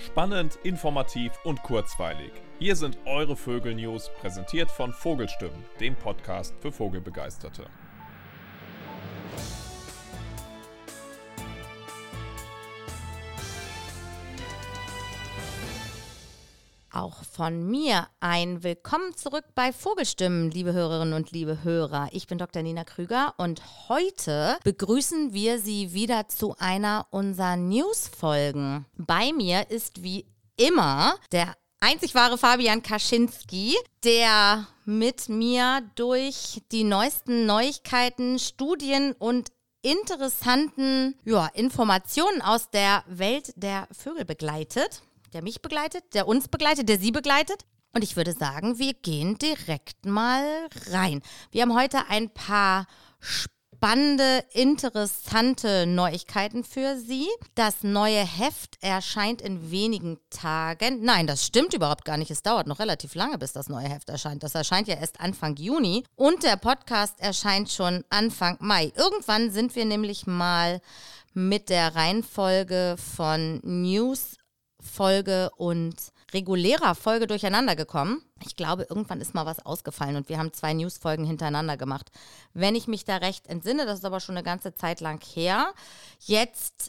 Spannend, informativ und kurzweilig. Hier sind eure Vögel-News, präsentiert von Vogelstimmen, dem Podcast für Vogelbegeisterte. Auch von mir ein Willkommen zurück bei Vogelstimmen, liebe Hörerinnen und liebe Hörer. Ich bin Dr. Nina Krüger und heute begrüßen wir Sie wieder zu einer unserer News-Folgen. Bei mir ist wie immer der einzig wahre Fabian Kaczynski, der mit mir durch die neuesten Neuigkeiten, Studien und interessanten Informationen aus der Welt der Vögel begleitet. Der mich begleitet, der uns begleitet, der Sie begleitet. Und ich würde sagen, wir gehen direkt mal rein. Wir haben heute ein paar spannende, interessante Neuigkeiten für Sie. Das neue Heft erscheint in wenigen Tagen. Nein, das stimmt überhaupt gar nicht. Es dauert noch relativ lange, bis das neue Heft erscheint. Das erscheint ja erst Anfang Juni. Und der Podcast erscheint schon Anfang Mai. Irgendwann sind wir nämlich mal mit der Reihenfolge von News Folge und regulärer Folge durcheinander gekommen. Ich glaube, irgendwann ist mal was ausgefallen und wir haben 2 News-Folgen hintereinander gemacht. Wenn ich mich da recht entsinne, das ist aber schon eine ganze Zeit lang her. Jetzt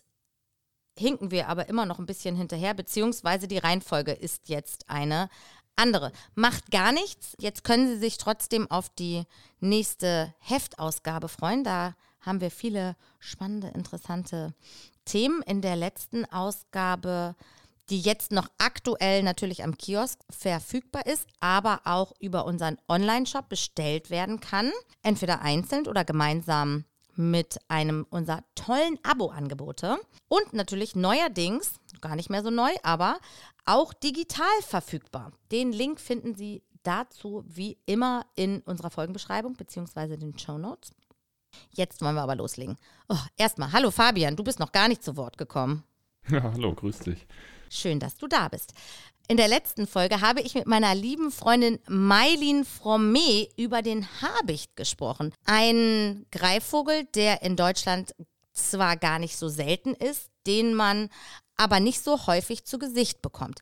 hinken wir aber immer noch ein bisschen hinterher, beziehungsweise die Reihenfolge ist jetzt eine andere. Macht gar nichts. Jetzt können Sie sich trotzdem auf die nächste Heftausgabe freuen. Da haben wir viele spannende, interessante Themen. In der letzten Ausgabe, die jetzt noch aktuell natürlich am Kiosk verfügbar ist, aber auch über unseren Online-Shop bestellt werden kann. Entweder einzeln oder gemeinsam mit einem unserer tollen Abo-Angebote. Und natürlich neuerdings, gar nicht mehr so neu, aber auch digital verfügbar. Den Link finden Sie dazu wie immer in unserer Folgenbeschreibung bzw. den Shownotes. Jetzt wollen wir aber loslegen. Erstmal, hallo Fabian, du bist noch gar nicht zu Wort gekommen. Ja, hallo, grüß dich. Schön, dass du da bist. In der letzten Folge habe ich mit meiner lieben Freundin Maylin Fromme über den Habicht gesprochen. Ein Greifvogel, der in Deutschland zwar gar nicht so selten ist, den man aber nicht so häufig zu Gesicht bekommt.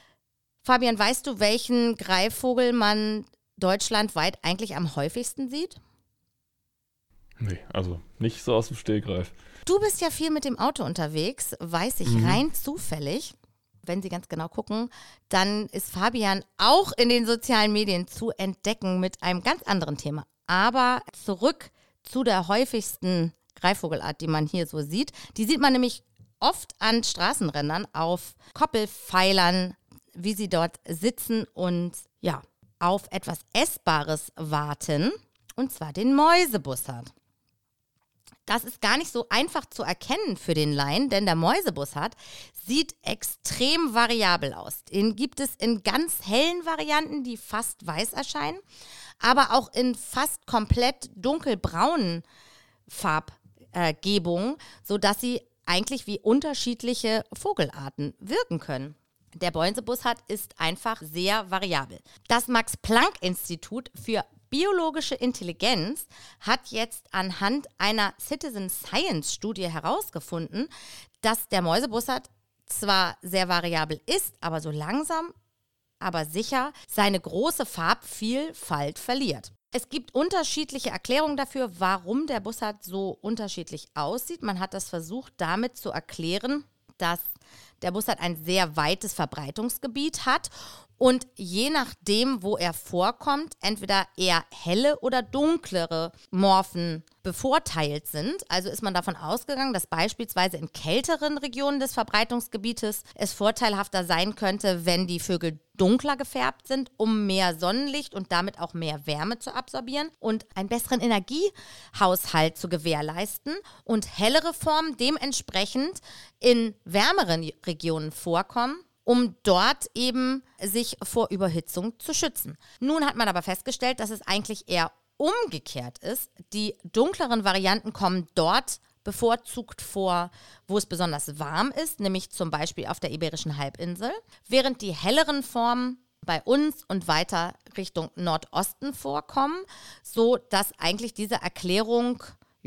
Fabian, weißt du, welchen Greifvogel man deutschlandweit eigentlich am häufigsten sieht? Nee, also nicht so aus dem Stegreif. Du bist ja viel mit dem Auto unterwegs, weiß ich rein zufällig. Wenn Sie ganz genau gucken, dann ist Fabian auch in den sozialen Medien zu entdecken mit einem ganz anderen Thema. Aber zurück zu der häufigsten Greifvogelart, die man hier so sieht. Die sieht man nämlich oft an Straßenrändern auf Koppelpfeilern, wie sie dort sitzen und auf etwas Essbares warten. Und zwar den Mäusebussard. Das ist gar nicht so einfach zu erkennen für den Laien, denn der Mäusebussard sieht extrem variabel aus. Den gibt es in ganz hellen Varianten, die fast weiß erscheinen, aber auch in fast komplett dunkelbraunen Farbgebungen, sodass sie eigentlich wie unterschiedliche Vogelarten wirken können. Der Mäusebussard ist einfach sehr variabel. Das Max-Planck-Institut für biologische Intelligenz hat jetzt anhand einer Citizen-Science-Studie herausgefunden, dass der Mäusebussard zwar sehr variabel ist, aber so langsam, aber sicher seine große Farbvielfalt verliert. Es gibt unterschiedliche Erklärungen dafür, warum der Bussard so unterschiedlich aussieht. Man hat das versucht, damit zu erklären, dass der Bussard ein sehr weites Verbreitungsgebiet hat und je nachdem, wo er vorkommt, entweder eher helle oder dunklere Morphen bevorteilt sind. Also ist man davon ausgegangen, dass beispielsweise in kälteren Regionen des Verbreitungsgebietes es vorteilhafter sein könnte, wenn die Vögel dunkler gefärbt sind, um mehr Sonnenlicht und damit auch mehr Wärme zu absorbieren und einen besseren Energiehaushalt zu gewährleisten und hellere Formen dementsprechend in wärmeren Regionen vorkommen, um dort eben sich vor Überhitzung zu schützen. Nun hat man aber festgestellt, dass es eigentlich eher umgekehrt ist. Die dunkleren Varianten kommen dort bevorzugt vor, wo es besonders warm ist, nämlich zum Beispiel auf der Iberischen Halbinsel, während die helleren Formen bei uns und weiter Richtung Nordosten vorkommen, so dass eigentlich diese Erklärung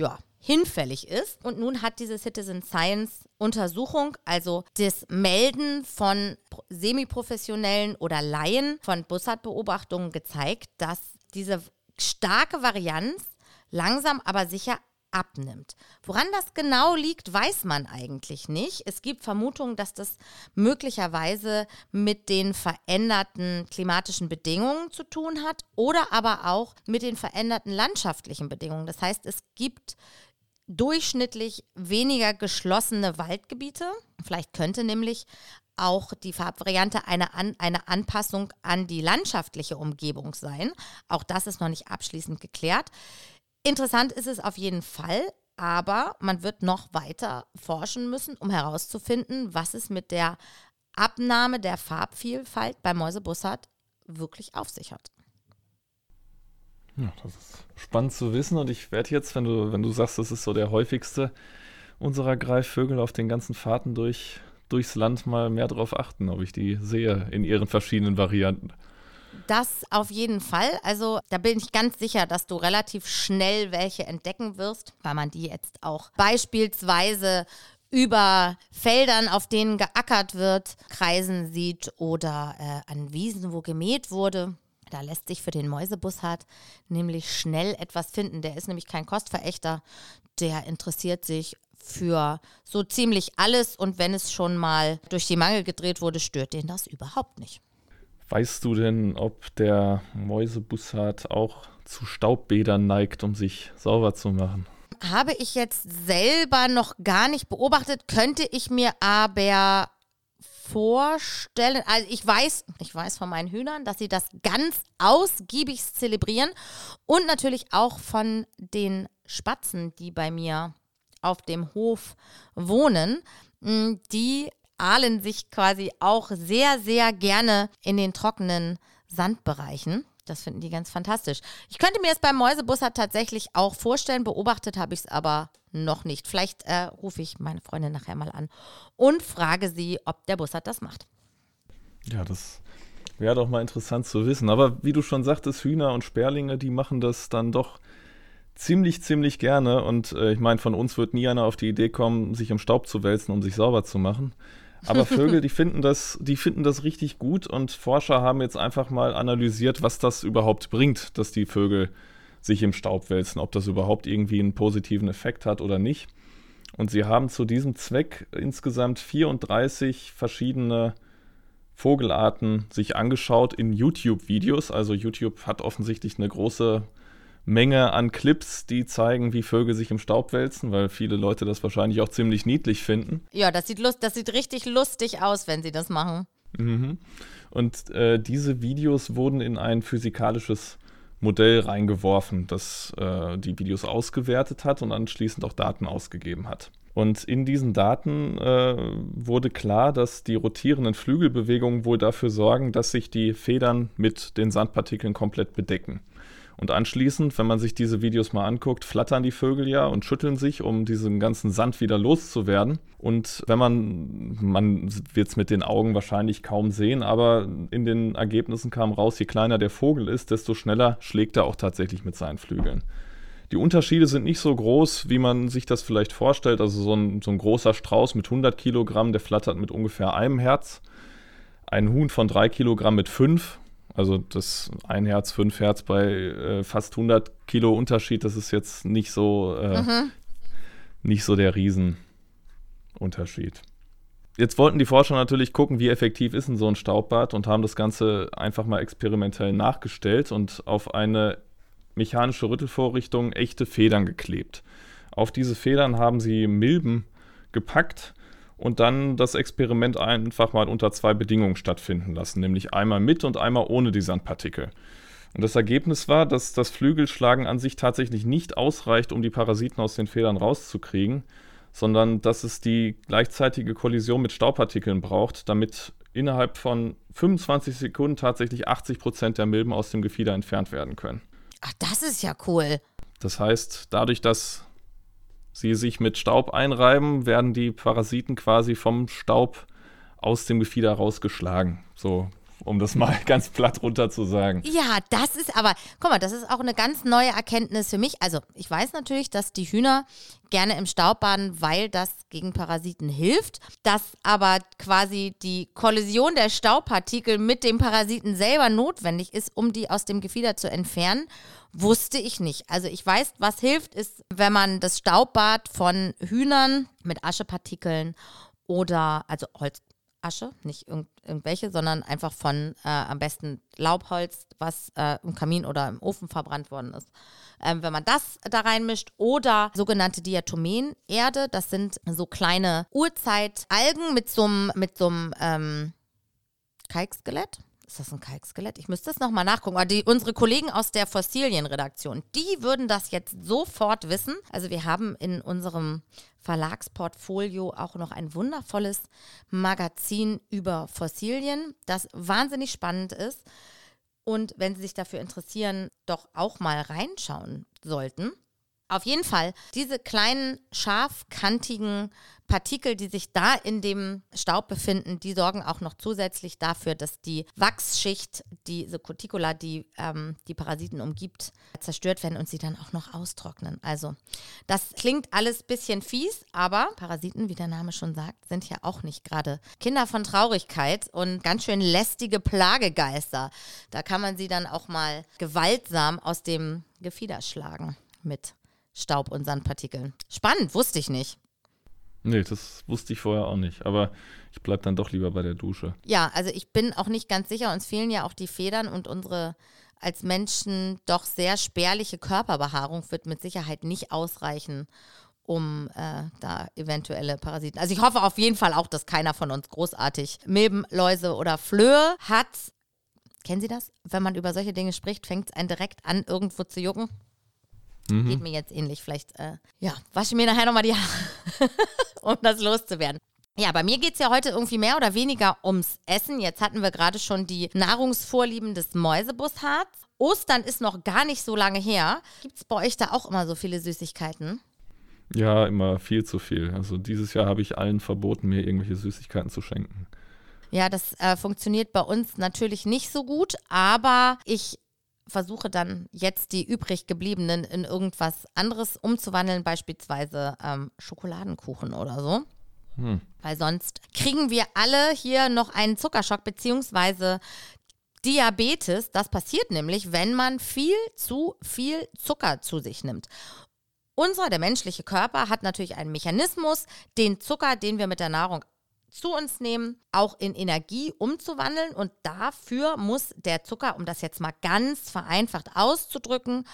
hinfällig ist. Und nun hat diese Citizen Science Untersuchung, also das Melden von semiprofessionellen oder Laien von Bussard-Beobachtungen gezeigt, dass diese starke Varianz langsam aber sicher abnimmt. Woran das genau liegt, weiß man eigentlich nicht. Es gibt Vermutungen, dass das möglicherweise mit den veränderten klimatischen Bedingungen zu tun hat oder aber auch mit den veränderten landschaftlichen Bedingungen. Das heißt, es gibt durchschnittlich weniger geschlossene Waldgebiete. Vielleicht könnte nämlich auch die Farbvariante eine Anpassung an die landschaftliche Umgebung sein. Auch das ist noch nicht abschließend geklärt. Interessant ist es auf jeden Fall, aber man wird noch weiter forschen müssen, um herauszufinden, was es mit der Abnahme der Farbvielfalt bei Mäusebussard wirklich auf sich hat. Ja, das ist spannend zu wissen und ich werde jetzt, wenn du sagst, das ist so der häufigste unserer Greifvögel auf den ganzen Fahrten durchs Land, mal mehr darauf achten, ob ich die sehe in ihren verschiedenen Varianten. Das auf jeden Fall. Also da bin ich ganz sicher, dass du relativ schnell welche entdecken wirst, weil man die jetzt auch beispielsweise über Feldern, auf denen geackert wird, kreisen sieht oder an Wiesen, wo gemäht wurde. Da lässt sich für den Mäusebussard nämlich schnell etwas finden. Der ist nämlich kein Kostverächter, der interessiert sich für so ziemlich alles und wenn es schon mal durch die Mangel gedreht wurde, stört den das überhaupt nicht. Weißt du denn, ob der Mäusebussard auch zu Staubbädern neigt, um sich sauber zu machen? Habe ich jetzt selber noch gar nicht beobachtet, könnte ich mir aber vorstellen, also ich weiß von meinen Hühnern, dass sie das ganz ausgiebig zelebrieren und natürlich auch von den Spatzen, die bei mir auf dem Hof wohnen, die ahlen sich quasi auch sehr, sehr gerne in den trockenen Sandbereichen. Das finden die ganz fantastisch. Ich könnte mir das beim Mäusebussard tatsächlich auch vorstellen, beobachtet habe ich es aber noch nicht. Vielleicht rufe ich meine Freundin nachher mal an und frage sie, ob der Bussard das macht. Ja, das wäre doch mal interessant zu wissen. Aber wie du schon sagtest, Hühner und Sperlinge, die machen das dann doch ziemlich gerne. Und ich meine, von uns wird nie einer auf die Idee kommen, sich im Staub zu wälzen, um sich sauber zu machen. Aber Vögel, die finden das richtig gut und Forscher haben jetzt einfach mal analysiert, was das überhaupt bringt, dass die Vögel sich im Staub wälzen, ob das überhaupt irgendwie einen positiven Effekt hat oder nicht. Und sie haben zu diesem Zweck insgesamt 34 verschiedene Vogelarten sich angeschaut in YouTube-Videos. Also YouTube hat offensichtlich eine große Menge an Clips, die zeigen, wie Vögel sich im Staub wälzen, weil viele Leute das wahrscheinlich auch ziemlich niedlich finden. Ja, das sieht richtig lustig aus, wenn sie das machen. Mhm. Und diese Videos wurden in ein physikalisches Modell reingeworfen, das die Videos ausgewertet hat und anschließend auch Daten ausgegeben hat. Und in diesen Daten wurde klar, dass die rotierenden Flügelbewegungen wohl dafür sorgen, dass sich die Federn mit den Sandpartikeln komplett bedecken. Und anschließend, wenn man sich diese Videos mal anguckt, flattern die Vögel ja und schütteln sich, um diesen ganzen Sand wieder loszuwerden. Und wenn man wird es mit den Augen wahrscheinlich kaum sehen, aber in den Ergebnissen kam raus, je kleiner der Vogel ist, desto schneller schlägt er auch tatsächlich mit seinen Flügeln. Die Unterschiede sind nicht so groß, wie man sich das vielleicht vorstellt. Also so ein großer Strauß mit 100 Kilogramm, der flattert mit ungefähr einem Herz. Ein Huhn von 3 Kilogramm mit 5. Also das 1 Herz, 5 Herz bei fast 100 Kilo Unterschied, das ist jetzt nicht so der Riesenunterschied. Jetzt wollten die Forscher natürlich gucken, wie effektiv ist denn so ein Staubbad und haben das Ganze einfach mal experimentell nachgestellt und auf eine mechanische Rüttelvorrichtung echte Federn geklebt. Auf diese Federn haben sie Milben gepackt und dann das Experiment einfach mal unter 2 Bedingungen stattfinden lassen, nämlich einmal mit und einmal ohne die Sandpartikel. Und das Ergebnis war, dass das Flügelschlagen an sich tatsächlich nicht ausreicht, um die Parasiten aus den Federn rauszukriegen, sondern dass es die gleichzeitige Kollision mit Staubpartikeln braucht, damit innerhalb von 25 Sekunden tatsächlich 80% der Milben aus dem Gefieder entfernt werden können. Ach, das ist ja cool. Das heißt, dadurch, dass sie sich mit Staub einreiben, werden die Parasiten quasi vom Staub aus dem Gefieder rausgeschlagen. So um das mal ganz platt runter zu sagen. Ja, das ist aber, guck mal, das ist auch eine ganz neue Erkenntnis für mich. Also ich weiß natürlich, dass die Hühner gerne im Staub baden, weil das gegen Parasiten hilft. Dass aber quasi die Kollision der Staubpartikel mit dem Parasiten selber notwendig ist, um die aus dem Gefieder zu entfernen, wusste ich nicht. Also ich weiß, was hilft, ist, wenn man das Staubbad von Hühnern mit Aschepartikeln oder, also Holzasche, nicht irgendwelche, sondern einfach von am besten Laubholz, was im Kamin oder im Ofen verbrannt worden ist. Wenn man das da reinmischt oder sogenannte Diatomenerde, das sind so kleine Urzeitalgen mit so einem Kalkskelett. Ist das ein Kalkskelett? Ich müsste das nochmal nachgucken. Aber unsere Kollegen aus der Fossilienredaktion, die würden das jetzt sofort wissen. Also wir haben in unserem Verlagsportfolio auch noch ein wundervolles Magazin über Fossilien, das wahnsinnig spannend ist. Und wenn Sie sich dafür interessieren, doch auch mal reinschauen sollten. Auf jeden Fall, diese kleinen, scharfkantigen Partikel, die sich da in dem Staub befinden, die sorgen auch noch zusätzlich dafür, dass die Wachsschicht, diese Cuticula, die die Parasiten umgibt, zerstört werden und sie dann auch noch austrocknen. Also das klingt alles ein bisschen fies, aber Parasiten, wie der Name schon sagt, sind ja auch nicht gerade Kinder von Traurigkeit und ganz schön lästige Plagegeister. Da kann man sie dann auch mal gewaltsam aus dem Gefieder schlagen mit Staub und Sandpartikeln. Spannend, wusste ich nicht. Nee, das wusste ich vorher auch nicht. Aber ich bleibe dann doch lieber bei der Dusche. Ja, also ich bin auch nicht ganz sicher. Uns fehlen ja auch die Federn und unsere als Menschen doch sehr spärliche Körperbehaarung wird mit Sicherheit nicht ausreichen, um da eventuelle Parasiten. Also ich hoffe auf jeden Fall auch, dass keiner von uns großartig Milben, Läuse oder Flöhe hat. Kennen Sie das? Wenn man über solche Dinge spricht, fängt es einen direkt an, irgendwo zu jucken. Geht mir jetzt ähnlich. Vielleicht, wasche mir nachher nochmal die Haare, um das loszuwerden. Ja, bei mir geht es ja heute irgendwie mehr oder weniger ums Essen. Jetzt hatten wir gerade schon die Nahrungsvorlieben des Mäusebussards. Ostern ist noch gar nicht so lange her. Gibt es bei euch da auch immer so viele Süßigkeiten? Ja, immer viel zu viel. Also dieses Jahr habe ich allen verboten, mir irgendwelche Süßigkeiten zu schenken. Ja, das funktioniert bei uns natürlich nicht so gut, aber ich versuche dann jetzt die übrig gebliebenen in irgendwas anderes umzuwandeln, beispielsweise Schokoladenkuchen oder so. Weil sonst kriegen wir alle hier noch einen Zuckerschock beziehungsweise Diabetes. Das passiert nämlich, wenn man viel zu viel Zucker zu sich nimmt. Der menschliche Körper, hat natürlich einen Mechanismus, den Zucker, den wir mit der Nahrung zu uns nehmen, auch in Energie umzuwandeln und dafür muss der Zucker, um das jetzt mal ganz vereinfacht auszudrücken,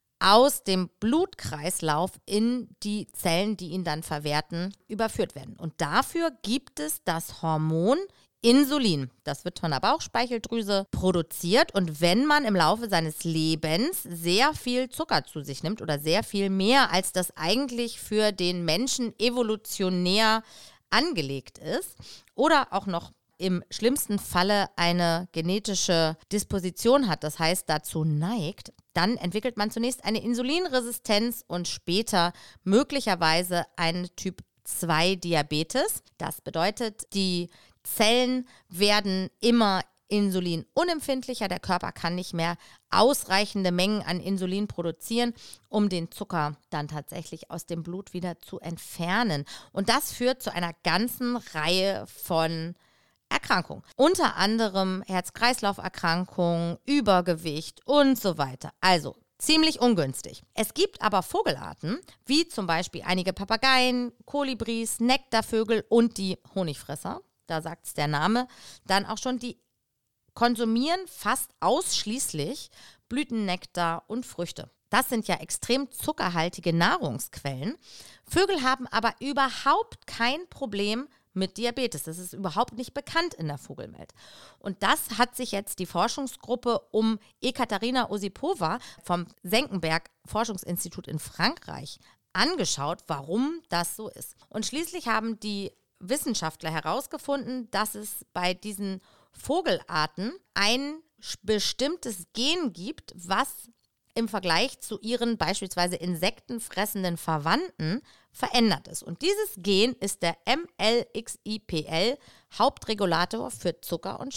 aus dem Blutkreislauf in die Zellen, die ihn dann verwerten, überführt werden. Und dafür gibt es das Hormon Insulin. Das wird von der Bauchspeicheldrüse produziert und wenn man im Laufe seines Lebens sehr viel Zucker zu sich nimmt oder sehr viel mehr, als das eigentlich für den Menschen evolutionär angelegt ist oder auch noch im schlimmsten Falle eine genetische Disposition hat, das heißt dazu neigt, dann entwickelt man zunächst eine Insulinresistenz und später möglicherweise einen Typ 2 Diabetes. Das bedeutet, die Zellen werden immer insulinunempfindlicher, der Körper kann nicht mehr ausreichende Mengen an Insulin produzieren, um den Zucker dann tatsächlich aus dem Blut wieder zu entfernen. Und das führt zu einer ganzen Reihe von Erkrankungen. Unter anderem Herz-Kreislauf-Erkrankungen, Übergewicht und so weiter. Also ziemlich ungünstig. Es gibt aber Vogelarten, wie zum Beispiel einige Papageien, Kolibris, Nektarvögel und die Honigfresser. Da sagt es der Name dann auch schon, die konsumieren fast ausschließlich Blütennektar und Früchte. Das sind ja extrem zuckerhaltige Nahrungsquellen. Vögel haben aber überhaupt kein Problem mit Diabetes. Das ist überhaupt nicht bekannt in der Vogelwelt. Und das hat sich jetzt die Forschungsgruppe um Ekaterina Osipova vom Senckenberg Forschungsinstitut in Frankreich angeschaut, warum das so ist. Und schließlich haben die Wissenschaftler herausgefunden, dass es bei diesen Vogelarten ein bestimmtes Gen gibt, was im Vergleich zu ihren beispielsweise insektenfressenden Verwandten verändert ist. Und dieses Gen ist der MLXIPL, Hauptregulator für Zucker- und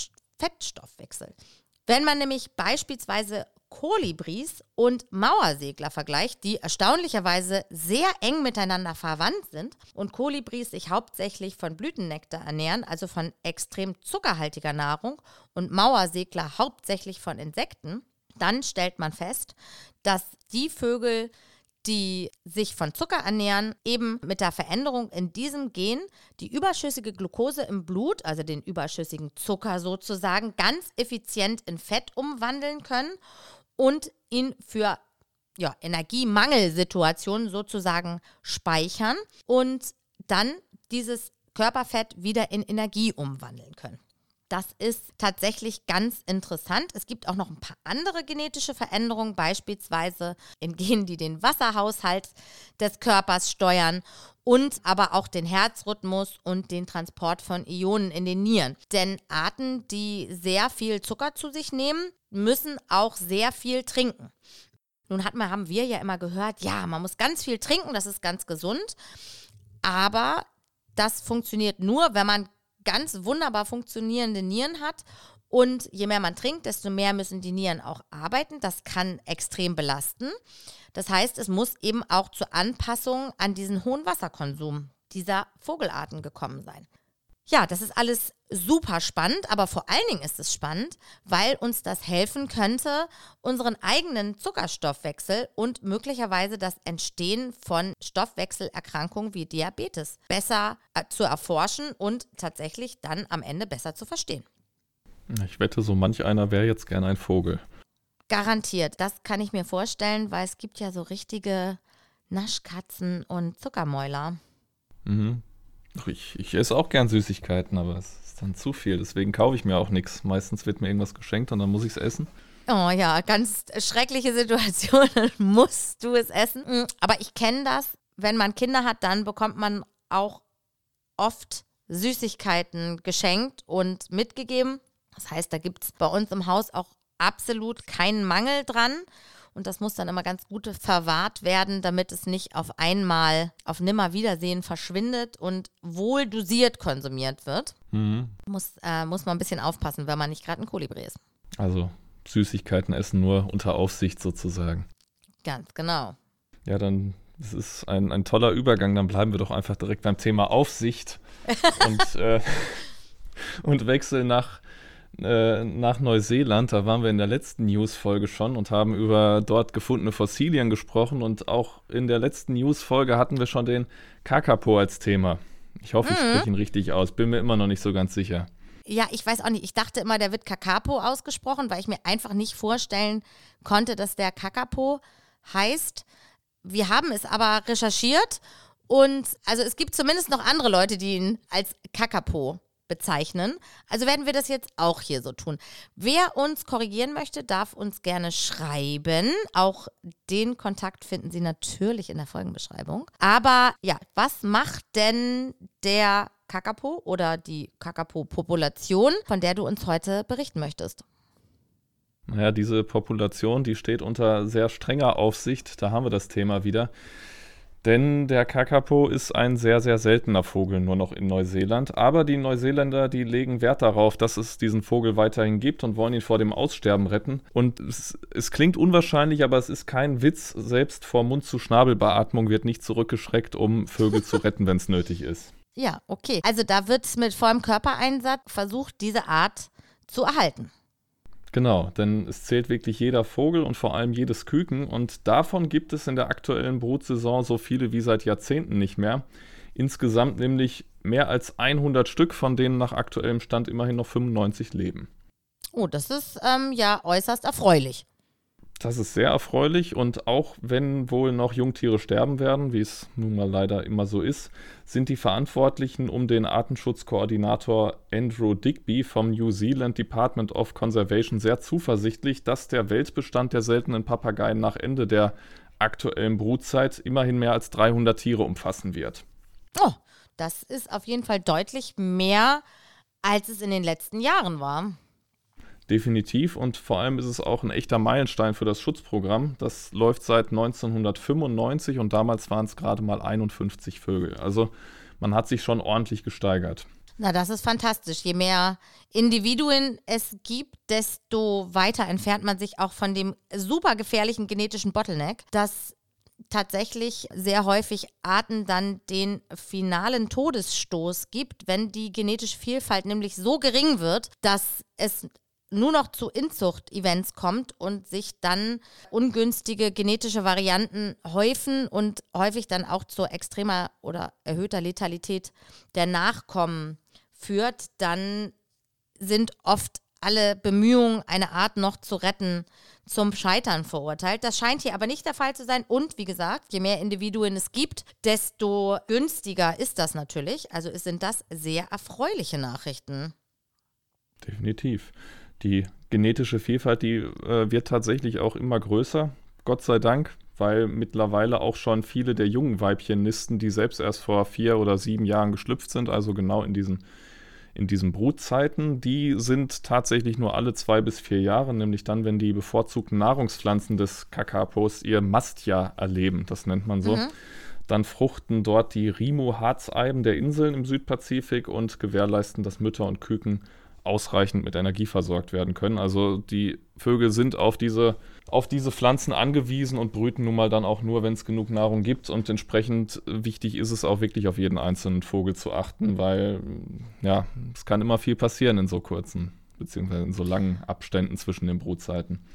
Fettstoffwechsel. Wenn man nämlich beispielsweise Kolibris und Mauersegler vergleicht, die erstaunlicherweise sehr eng miteinander verwandt sind und Kolibris sich hauptsächlich von Blütennektar ernähren, also von extrem zuckerhaltiger Nahrung, und Mauersegler hauptsächlich von Insekten, dann stellt man fest, dass die Vögel, die sich von Zucker ernähren, eben mit der Veränderung in diesem Gen die überschüssige Glucose im Blut, also den überschüssigen Zucker sozusagen, ganz effizient in Fett umwandeln können und ihn für Energiemangelsituationen sozusagen speichern und dann dieses Körperfett wieder in Energie umwandeln können. Das ist tatsächlich ganz interessant. Es gibt auch noch ein paar andere genetische Veränderungen, beispielsweise in Genen, die den Wasserhaushalt des Körpers steuern und aber auch den Herzrhythmus und den Transport von Ionen in den Nieren. Denn Arten, die sehr viel Zucker zu sich nehmen, müssen auch sehr viel trinken. Nun haben wir ja immer gehört, ja, man muss ganz viel trinken, das ist ganz gesund. Aber das funktioniert nur, wenn man ganz wunderbar funktionierende Nieren hat. Und je mehr man trinkt, desto mehr müssen die Nieren auch arbeiten. Das kann extrem belasten. Das heißt, es muss eben auch zur Anpassung an diesen hohen Wasserkonsum dieser Vogelarten gekommen sein. Ja, das ist alles super spannend, aber vor allen Dingen ist es spannend, weil uns das helfen könnte, unseren eigenen Zuckerstoffwechsel und möglicherweise das Entstehen von Stoffwechselerkrankungen wie Diabetes besser zu erforschen und tatsächlich dann am Ende besser zu verstehen. Ich wette, so manch einer wäre jetzt gern ein Vogel. Garantiert, das kann ich mir vorstellen, weil es gibt ja so richtige Naschkatzen und Zuckermäuler. Mhm. Ich esse auch gern Süßigkeiten, aber es ist dann zu viel, deswegen kaufe ich mir auch nichts. Meistens wird mir irgendwas geschenkt und dann muss ich es essen. Oh ja, ganz schreckliche Situation, dann musst du es essen. Aber ich kenne das, wenn man Kinder hat, dann bekommt man auch oft Süßigkeiten geschenkt und mitgegeben. Das heißt, da gibt es bei uns im Haus auch absolut keinen Mangel dran. Und das muss dann immer ganz gut verwahrt werden, damit es nicht auf einmal auf Nimmerwiedersehen verschwindet und wohl dosiert konsumiert wird. Mhm. Muss man ein bisschen aufpassen, wenn man nicht gerade ein Kolibri ist. Also Süßigkeiten essen nur unter Aufsicht sozusagen. Ganz genau. Ja, dann, das ist ein toller Übergang. Dann bleiben wir doch einfach direkt beim Thema Aufsicht und wechseln nach Neuseeland. Da waren wir in der letzten News-Folge schon und haben über dort gefundene Fossilien gesprochen. Und auch in der letzten News-Folge hatten wir schon den Kakapo als Thema. Ich hoffe, ich spreche ihn richtig aus. Bin mir immer noch nicht so ganz sicher. Ja, ich weiß auch nicht. Ich dachte immer, der wird Kakapo ausgesprochen, weil ich mir einfach nicht vorstellen konnte, dass der Kakapo heißt. Wir haben es aber recherchiert und also es gibt zumindest noch andere Leute, die ihn als Kakapo bezeichnen. Also werden wir das jetzt auch hier so tun. Wer uns korrigieren möchte, darf uns gerne schreiben. Auch den Kontakt finden Sie natürlich in der Folgenbeschreibung. Aber ja, was macht denn der Kakapo oder die Kakapo-Population, von der du uns heute berichten möchtest? Naja, diese Population, die steht unter sehr strenger Aufsicht. Da haben wir das Thema wieder. Denn der Kakapo ist ein sehr, sehr seltener Vogel, nur noch in Neuseeland. Aber die Neuseeländer, die legen Wert darauf, dass es diesen Vogel weiterhin gibt und wollen ihn vor dem Aussterben retten. Und es klingt unwahrscheinlich, aber es ist kein Witz. Selbst vor Mund-zu-Schnabel-Beatmung wird nicht zurückgeschreckt, um Vögel zu retten, wenn es nötig ist. Ja, okay. Also da wird mit vollem Körpereinsatz versucht, diese Art zu erhalten. Genau, denn es zählt wirklich jeder Vogel und vor allem jedes Küken und davon gibt es in der aktuellen Brutsaison so viele wie seit Jahrzehnten nicht mehr. Insgesamt nämlich mehr als 100 Stück, von denen nach aktuellem Stand immerhin noch 95 leben. Oh, das ist ja äußerst erfreulich. Das ist sehr erfreulich und auch wenn wohl noch Jungtiere sterben werden, wie es nun mal leider immer so ist, sind die Verantwortlichen um den Artenschutzkoordinator Andrew Digby vom New Zealand Department of Conservation sehr zuversichtlich, dass der Weltbestand der seltenen Papageien nach Ende der aktuellen Brutzeit immerhin mehr als 300 Tiere umfassen wird. Oh, das ist auf jeden Fall deutlich mehr, als es in den letzten Jahren war. Definitiv und vor allem ist es auch ein echter Meilenstein für das Schutzprogramm. Das läuft seit 1995 und damals waren es gerade mal 51 Vögel. Also man hat sich schon ordentlich gesteigert. Na, das ist fantastisch. Je mehr Individuen es gibt, desto weiter entfernt man sich auch von dem super gefährlichen genetischen Bottleneck, dass tatsächlich sehr häufig Arten dann den finalen Todesstoß gibt, wenn die genetische Vielfalt nämlich so gering wird, dass es nur noch zu Inzucht-Events kommt und sich dann ungünstige genetische Varianten häufen und häufig dann auch zu extremer oder erhöhter Letalität der Nachkommen führt, dann sind oft alle Bemühungen, eine Art noch zu retten, zum Scheitern verurteilt. Das scheint hier aber nicht der Fall zu sein. Und wie gesagt, je mehr Individuen es gibt, desto günstiger ist das natürlich. Also sind das sehr erfreuliche Nachrichten. Definitiv. Die genetische Vielfalt, die wird tatsächlich auch immer größer, Gott sei Dank, weil mittlerweile auch schon viele der jungen Weibchen nisten, die selbst erst vor 4 oder 7 Jahren geschlüpft sind, also genau in diesen Brutzeiten, die sind tatsächlich nur alle 2 bis 4 Jahre, nämlich dann, wenn die bevorzugten Nahrungspflanzen des Kakapos ihr Mastjahr erleben, das nennt man so. Dann fruchten dort die Rimo-Harzeiben der Inseln im Südpazifik und gewährleisten, dass Mütter und Küken ausreichend mit Energie versorgt werden können. Also die Vögel sind auf diese Pflanzen angewiesen und brüten nun mal dann auch nur, wenn es genug Nahrung gibt. Und entsprechend wichtig ist es auch wirklich, auf jeden einzelnen Vogel zu achten, weil ja, es kann immer viel passieren in so kurzen, beziehungsweise in so langen Abständen zwischen den Brutzeiten.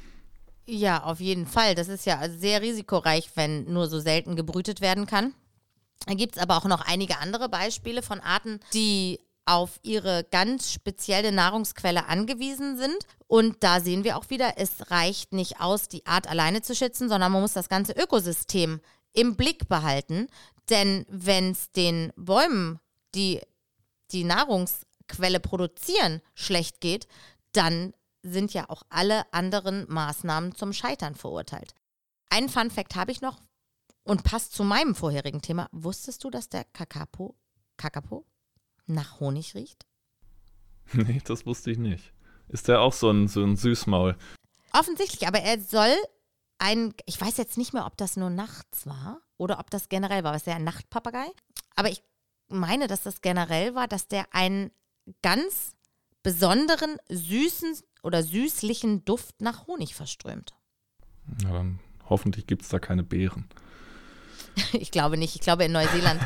Ja, auf jeden Fall. Das ist ja sehr risikoreich, wenn nur so selten gebrütet werden kann. Da gibt es aber auch noch einige andere Beispiele von Arten, die auf ihre ganz spezielle Nahrungsquelle angewiesen sind. Und da sehen wir auch wieder, es reicht nicht aus, die Art alleine zu schützen, sondern man muss das ganze Ökosystem im Blick behalten. Denn wenn es den Bäumen, die die Nahrungsquelle produzieren, schlecht geht, dann sind ja auch alle anderen Maßnahmen zum Scheitern verurteilt. Einen Funfact habe ich noch und passt zu meinem vorherigen Thema. Wusstest du, dass der Kakapo nach Honig riecht? Nee, das wusste ich nicht. Ist der auch so ein Süßmaul? Offensichtlich, aber er soll ich weiß jetzt nicht mehr, ob das nur nachts war oder ob das generell war. Es ist ja ein Nachtpapagei. Aber ich meine, dass das generell war, dass der einen ganz besonderen, süßen oder süßlichen Duft nach Honig verströmt. Na dann hoffentlich gibt es da keine Beeren. Ich glaube nicht. Ich glaube, in Neuseeland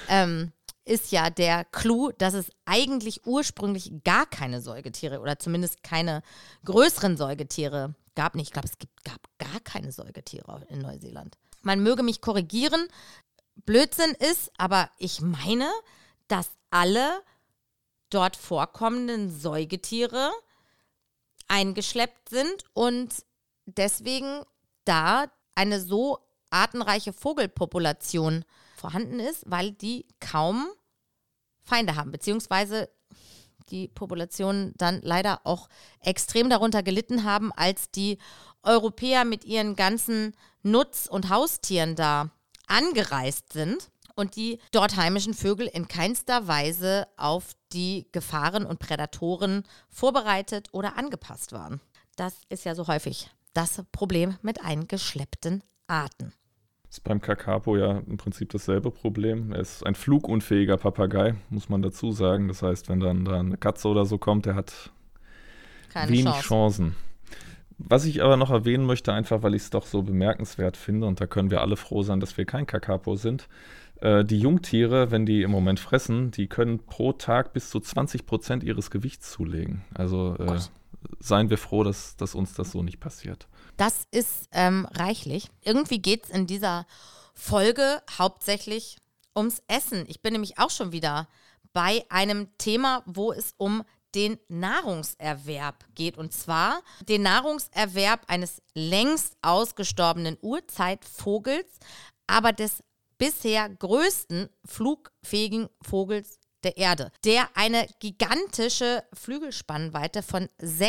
ist ja der Clou, dass es eigentlich ursprünglich gar keine Säugetiere oder zumindest keine größeren Säugetiere gab. Ich glaube, gab gar keine Säugetiere in Neuseeland. Man möge mich korrigieren, Blödsinn ist, aber ich meine, dass alle dort vorkommenden Säugetiere eingeschleppt sind und deswegen da eine so artenreiche Vogelpopulation vorhanden ist, weil die kaum Feinde haben, beziehungsweise die Populationen dann leider auch extrem darunter gelitten haben, als die Europäer mit ihren ganzen Nutz- und Haustieren da angereist sind und die dort heimischen Vögel in keinster Weise auf die Gefahren und Prädatoren vorbereitet oder angepasst waren. Das ist ja so häufig das Problem mit eingeschleppten Arten. Das ist beim Kakapo ja im Prinzip dasselbe Problem. Er ist ein flugunfähiger Papagei, muss man dazu sagen. Das heißt, wenn dann da eine Katze oder so kommt, der hat wenig Chancen. Was ich aber noch erwähnen möchte, einfach weil ich es doch so bemerkenswert finde, und da können wir alle froh sein, dass wir kein Kakapo sind, die Jungtiere, wenn die im Moment fressen, die können pro Tag bis zu 20% ihres Gewichts zulegen. Also seien wir froh, dass uns das so nicht passiert. Das ist reichlich. Irgendwie geht es in dieser Folge hauptsächlich ums Essen. Ich bin nämlich auch schon wieder bei einem Thema, wo es um den Nahrungserwerb geht. Und zwar den Nahrungserwerb eines längst ausgestorbenen Urzeitvogels, aber des bisher größten flugfähigen Vogels der Erde, der eine gigantische Flügelspannweite von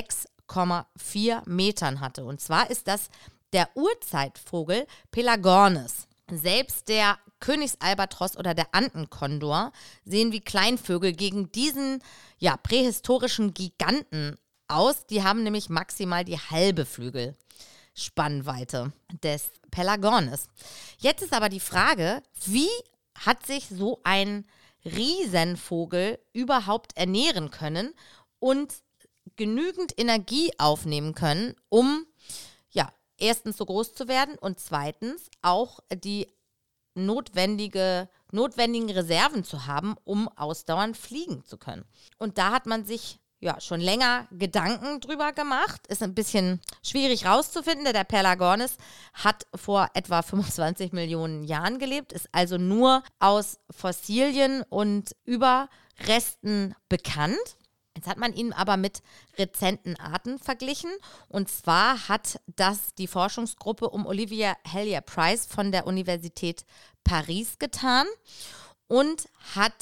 6,4 Metern hatte. Und zwar ist das der Urzeitvogel Pelagornis. Selbst der Königsalbatros oder der Andenkondor sehen wie Kleinvögel gegen diesen prähistorischen Giganten aus. Die haben nämlich maximal die halbe Flügelspannweite des Pelagornis. Jetzt ist aber die Frage, wie hat sich so ein Riesenvogel überhaupt ernähren können und genügend Energie aufnehmen können, um erstens so groß zu werden und zweitens auch die notwendigen Reserven zu haben, um ausdauernd fliegen zu können. Und da hat man sich schon länger Gedanken drüber gemacht. Ist ein bisschen schwierig rauszufinden. Der Pelagornis hat vor etwa 25 Millionen Jahren gelebt, ist also nur aus Fossilien und Überresten bekannt. Jetzt hat man ihn aber mit rezenten Arten verglichen. Und zwar hat das die Forschungsgruppe um Olivia Hellyer-Price von der Universität Paris getan und hat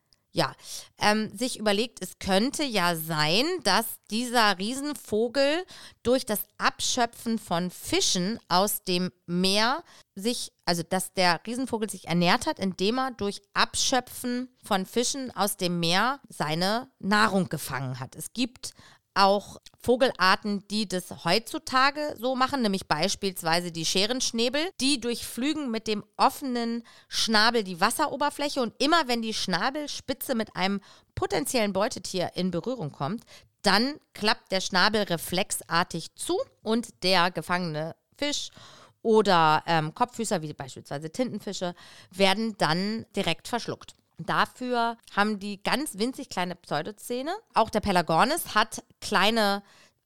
sich überlegt, es könnte ja sein, dass dieser Riesenvogel durch das Abschöpfen von Fischen aus dem Meer dass der Riesenvogel sich ernährt hat, indem er durch Abschöpfen von Fischen aus dem Meer seine Nahrung gefangen hat. Es gibt auch Vogelarten, die das heutzutage so machen, nämlich beispielsweise die Scherenschnäbel, die durchflügen mit dem offenen Schnabel die Wasseroberfläche und immer wenn die Schnabelspitze mit einem potenziellen Beutetier in Berührung kommt, dann klappt der Schnabel reflexartig zu und der gefangene Fisch oder Kopffüßer, wie beispielsweise Tintenfische, werden dann direkt verschluckt. Dafür haben die ganz winzig kleine Pseudozähne. Auch der Pelagornis hat kleine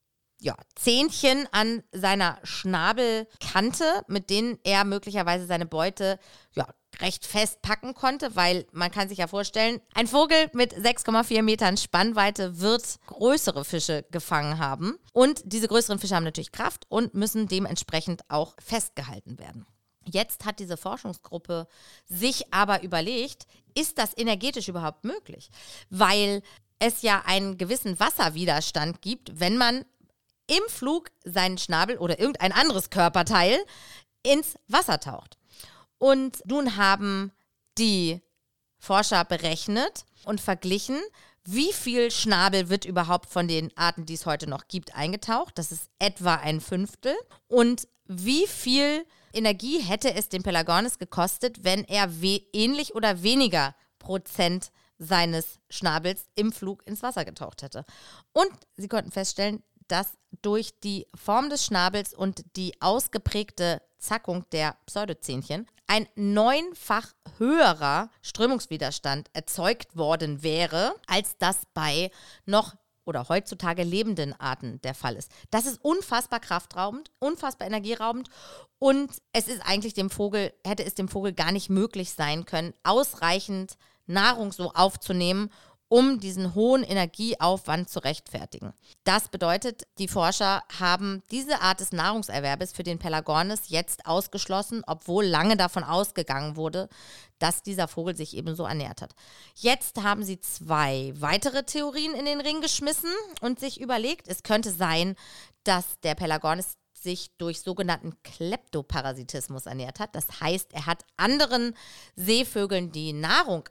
Zähnchen an seiner Schnabelkante, mit denen er möglicherweise seine Beute recht fest packen konnte, weil man kann sich ja vorstellen, ein Vogel mit 6,4 Metern Spannweite wird größere Fische gefangen haben. Und diese größeren Fische haben natürlich Kraft und müssen dementsprechend auch festgehalten werden. Jetzt hat diese Forschungsgruppe sich aber überlegt, ist das energetisch überhaupt möglich? Weil es ja einen gewissen Wasserwiderstand gibt, wenn man im Flug seinen Schnabel oder irgendein anderes Körperteil ins Wasser taucht. Und nun haben die Forscher berechnet und verglichen, wie viel Schnabel wird überhaupt von den Arten, die es heute noch gibt, eingetaucht. Das ist etwa 1/5. Und wie viel Energie hätte es den Pelagornis gekostet, wenn er ähnlich oder weniger Prozent seines Schnabels im Flug ins Wasser getaucht hätte. Und sie konnten feststellen, dass durch die Form des Schnabels und die ausgeprägte Zackung der Pseudozähnchen ein 9-fach höherer Strömungswiderstand erzeugt worden wäre, als das bei noch oder heutzutage lebenden Arten der Fall ist. Das ist unfassbar kraftraubend, unfassbar energieraubend und hätte es dem Vogel gar nicht möglich sein können, ausreichend Nahrung so aufzunehmen, um diesen hohen Energieaufwand zu rechtfertigen. Das bedeutet, die Forscher haben diese Art des Nahrungserwerbes für den Pelagornis jetzt ausgeschlossen, obwohl lange davon ausgegangen wurde, dass dieser Vogel sich ebenso ernährt hat. Jetzt haben sie 2 weitere Theorien in den Ring geschmissen und sich überlegt, es könnte sein, dass der Pelagornis sich durch sogenannten Kleptoparasitismus ernährt hat. Das heißt, er hat anderen Seevögeln die Nahrung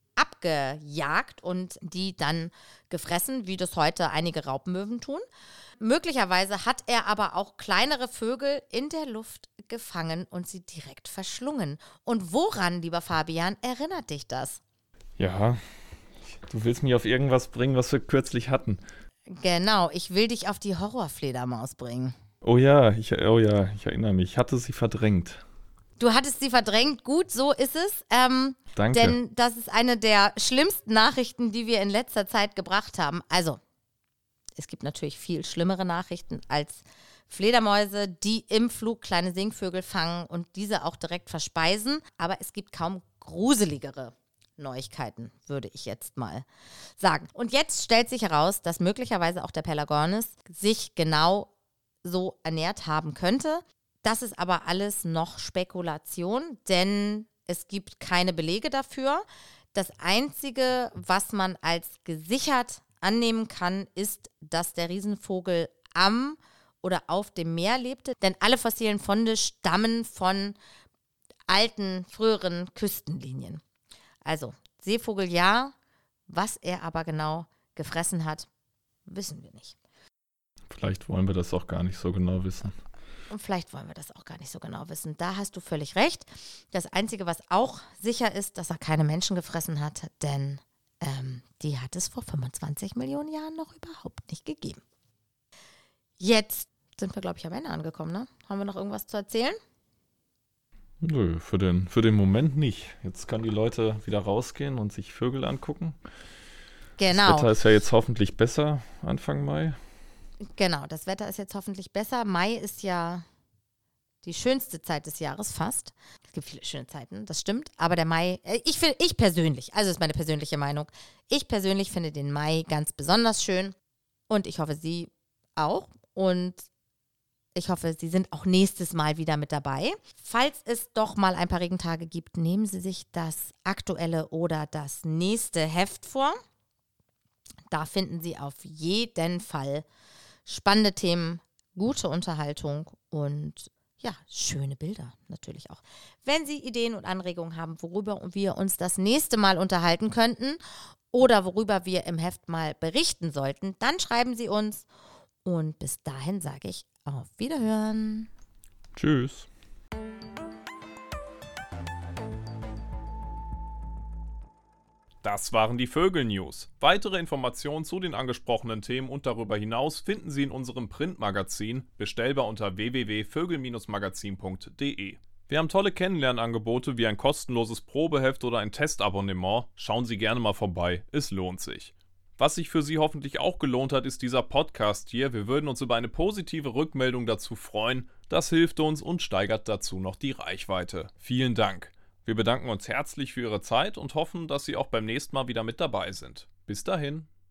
abgejagt und die dann gefressen, wie das heute einige Raubmöwen tun. Möglicherweise hat er aber auch kleinere Vögel in der Luft gefangen und sie direkt verschlungen. Und woran, lieber Fabian, erinnert dich das? Ja, du willst mich auf irgendwas bringen, was wir kürzlich hatten. Genau, ich will dich auf die Horrorfledermaus bringen. Oh ja, ich erinnere mich. Ich hatte sie verdrängt. Du hattest sie verdrängt, gut, so ist es. Danke. Denn das ist eine der schlimmsten Nachrichten, die wir in letzter Zeit gebracht haben. Also, es gibt natürlich viel schlimmere Nachrichten als Fledermäuse, die im Flug kleine Singvögel fangen und diese auch direkt verspeisen. Aber es gibt kaum gruseligere Neuigkeiten, würde ich jetzt mal sagen. Und jetzt stellt sich heraus, dass möglicherweise auch der Pelagornis sich genau so ernährt haben könnte. Das ist aber alles noch Spekulation, denn es gibt keine Belege dafür. Das Einzige, was man als gesichert annehmen kann, ist, dass der Riesenvogel am oder auf dem Meer lebte. Denn alle fossilen Funde stammen von alten, früheren Küstenlinien. Also Seevogel ja, was er aber genau gefressen hat, wissen wir nicht. Vielleicht wollen wir das auch gar nicht so genau wissen. Und vielleicht wollen wir das auch gar nicht so genau wissen. Da hast du völlig recht. Das Einzige, was auch sicher ist, dass er keine Menschen gefressen hat, denn die hat es vor 25 Millionen Jahren noch überhaupt nicht gegeben. Jetzt sind wir, glaube ich, am Ende angekommen, ne? Haben wir noch irgendwas zu erzählen? Nö, für den Moment nicht. Jetzt können die Leute wieder rausgehen und sich Vögel angucken. Genau. Das Wetter ist ja jetzt hoffentlich besser Anfang Mai. Genau, das Wetter ist jetzt hoffentlich besser. Mai ist ja die schönste Zeit des Jahres fast. Es gibt viele schöne Zeiten, das stimmt. Aber der Mai, ich persönlich, also ist meine persönliche Meinung, ich persönlich finde den Mai ganz besonders schön. Und ich hoffe, Sie auch. Und ich hoffe, Sie sind auch nächstes Mal wieder mit dabei. Falls es doch mal ein paar Regentage gibt, nehmen Sie sich das aktuelle oder das nächste Heft vor. Da finden Sie auf jeden Fall spannende Themen, gute Unterhaltung und ja, schöne Bilder natürlich auch. Wenn Sie Ideen und Anregungen haben, worüber wir uns das nächste Mal unterhalten könnten oder worüber wir im Heft mal berichten sollten, dann schreiben Sie uns. Und bis dahin sage ich auf Wiederhören. Tschüss. Das waren die Vögel-News. Weitere Informationen zu den angesprochenen Themen und darüber hinaus finden Sie in unserem Printmagazin, bestellbar unter www.vögel-magazin.de. Wir haben tolle Kennenlernangebote wie ein kostenloses Probeheft oder ein Testabonnement. Schauen Sie gerne mal vorbei, es lohnt sich. Was sich für Sie hoffentlich auch gelohnt hat, ist dieser Podcast hier. Wir würden uns über eine positive Rückmeldung dazu freuen. Das hilft uns und steigert dazu noch die Reichweite. Vielen Dank. Wir bedanken uns herzlich für Ihre Zeit und hoffen, dass Sie auch beim nächsten Mal wieder mit dabei sind. Bis dahin.